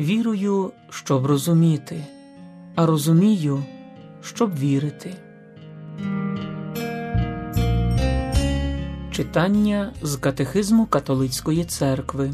Вірую, щоб розуміти, а розумію, щоб вірити. Читання з Катехизму Католицької Церкви.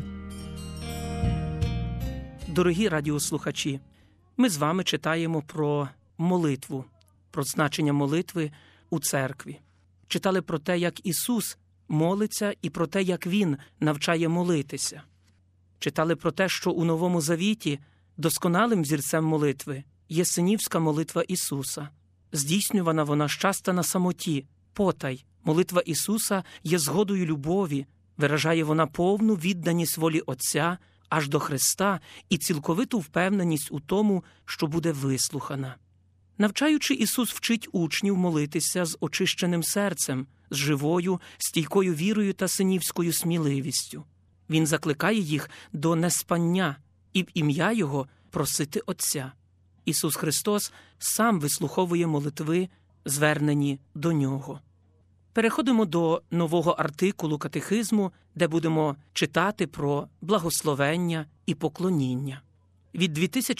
Дорогі радіослухачі, ми з вами читаємо про молитву, про значення молитви у церкві. Читали про те, як Ісус молиться, і про те, як Він навчає молитися. Читали про те, що у Новому Завіті досконалим взірцем молитви є синівська молитва Ісуса. Здійснювана вона щаста на самоті, потай. Молитва Ісуса є згодою любові, виражає вона повну відданість волі Отця аж до Христа і цілковиту впевненість у тому, що буде вислухана. Навчаючи, Ісус вчить учнів молитися з очищеним серцем, з живою, стійкою вірою та синівською сміливістю. Він закликає їх до неспання і в ім'я Його просити Отця. Ісус Христос сам вислуховує молитви, звернені до Нього. Переходимо до нового артикулу катехизму, де будемо читати про благословення і поклоніння. Від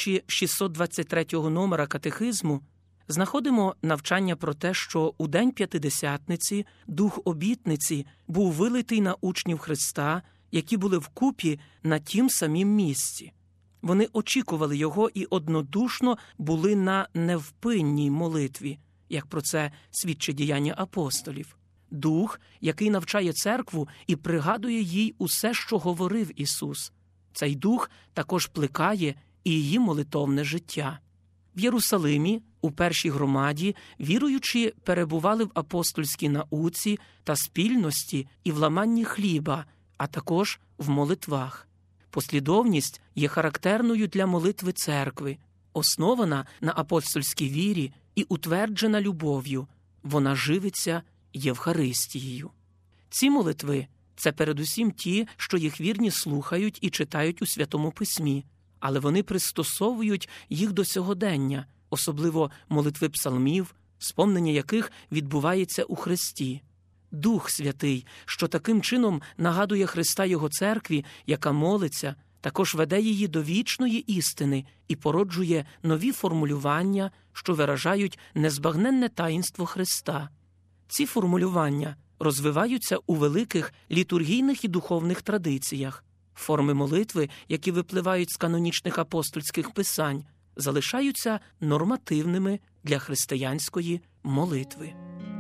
2623 номера катехизму знаходимо навчання про те, що у День П'ятидесятниці Дух обітниці був вилитий на учнів Христа, які були вкупі на тім самім місці. Вони очікували Його і однодушно були на невпинній молитві, як про це свідчить діяння апостолів. Дух, який навчає церкву і пригадує їй усе, що говорив Ісус. Цей Дух також плекає і її молитовне життя. В Єрусалимі, у першій громаді, віруючі перебували в апостольській науці та спільності і в ламанні хліба, а також в молитвах. Послідовність є характерною для молитви церкви, основана на апостольській вірі і утверджена любов'ю. Вона живиться Євхаристією. Ці молитви – це передусім ті, що їх вірні слухають і читають у Святому Письмі, але вони пристосовують їх до сьогодення, особливо молитви псалмів, спомнення яких відбувається у Христі. Дух Святий, що таким чином нагадує Христа Його церкві, яка молиться, також веде її до вічної істини і породжує нові формулювання, що виражають незбагненне таїнство Христа. Ці формулювання розвиваються у великих літургійних і духовних традиціях. Форми молитви, які випливають з канонічних апостольських писань, залишаються нормативними для християнської молитви.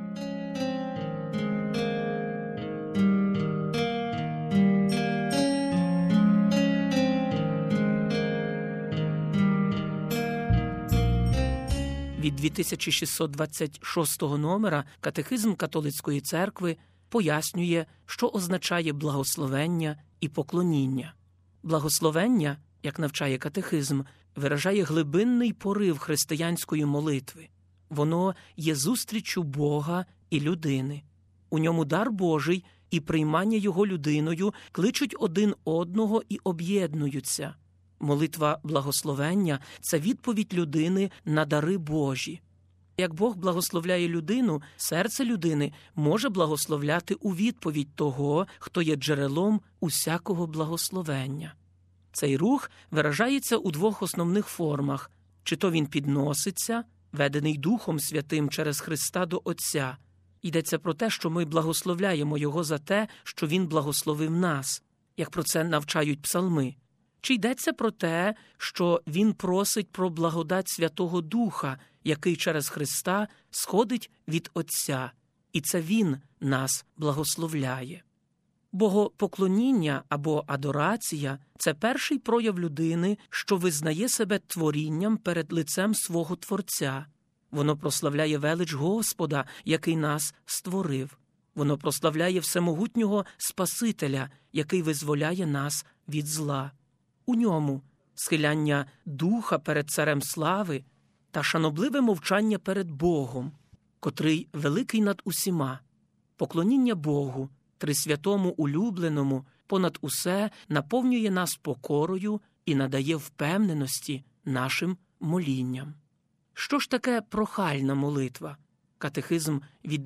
Від 2626 номера Катехизм Католицької Церкви пояснює, що означає благословення і поклоніння. Благословення, як навчає катехизм, виражає глибинний порив християнської молитви. Воно є зустріччю Бога і людини. У ньому дар Божий і приймання Його людиною кличуть один одного і об'єднуються. Молитва благословення – це відповідь людини на дари Божі. Як Бог благословляє людину, серце людини може благословляти у відповідь того, хто є джерелом усякого благословення. Цей рух виражається у двох основних формах. Чи то він підноситься, ведений Духом Святим через Христа до Отця. Йдеться про те, що ми благословляємо Його за те, що Він благословив нас, як про це навчають псалми. Чи йдеться про те, що Він просить про благодать Святого Духа, який через Христа сходить від Отця, і це Він нас благословляє. Богопоклоніння або адорація – це перший прояв людини, що визнає себе творінням перед лицем свого Творця. Воно прославляє велич Господа, який нас створив. Воно прославляє всемогутнього Спасителя, який визволяє нас від зла. У ньому схиляння духа перед Царем слави та шанобливе мовчання перед Богом, котрий великий над усіма. Поклоніння Богу, Трисвятому улюбленому, понад усе наповнює нас покорою і надає впевненості нашим молінням. Що ж таке прохальна молитва? Катехизм від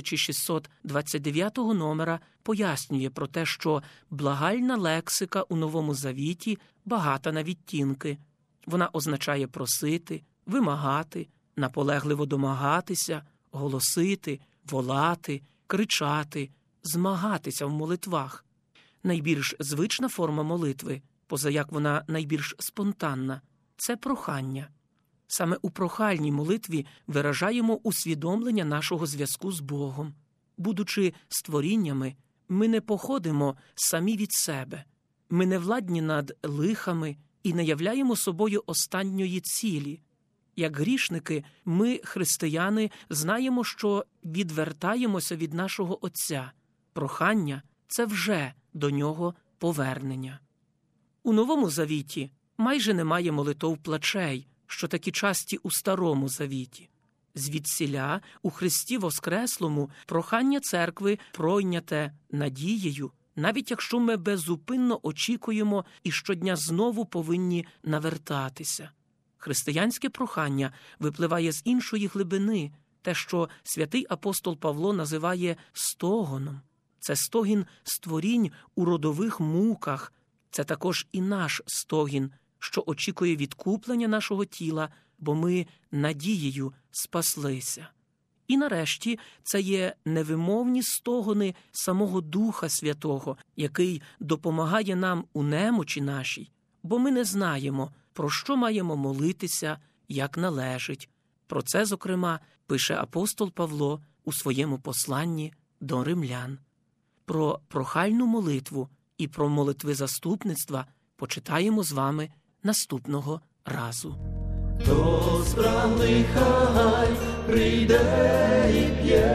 2629 номера пояснює про те, що благальна лексика у Новому Завіті багата на відтінки. Вона означає просити, вимагати, наполегливо домагатися, голосити, волати, кричати, змагатися в молитвах. Найбільш звична форма молитви, позаяк вона найбільш спонтанна, це прохання. Саме у прохальній молитві виражаємо усвідомлення нашого зв'язку з Богом. Будучи створіннями, ми не походимо самі від себе. Ми не владні над лихами і не являємо собою останньої цілі. Як грішники, ми, християни, знаємо, що відвертаємося від нашого Отця. Прохання – це вже до Нього повернення. У Новому Завіті майже немає молитов плачей, що такі часті у Старому Завіті. Звідсіля у Христі Воскреслому прохання церкви пройняте надією, навіть якщо ми беззупинно очікуємо і щодня знову повинні навертатися. Християнське прохання випливає з іншої глибини, те, що святий апостол Павло називає стогоном. Це стогін створінь у родових муках, це також і наш стогін, що очікує відкуплення нашого тіла, бо ми надією спаслися. І нарешті це є невимовні стогони самого Духа Святого, який допомагає нам у немочі нашій, бо ми не знаємо, про що маємо молитися, як належить. Про це, зокрема, пише апостол Павло у своєму посланні до римлян. Про прохальну молитву і про молитви заступництва почитаємо з вами наступного разу. Хто справний, хай прийде і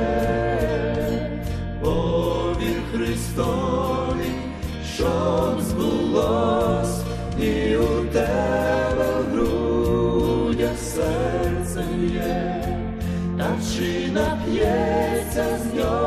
п'є, повір Христові, щоб збулось, і у тебе в грудях серце є, та чи нап'ється з нього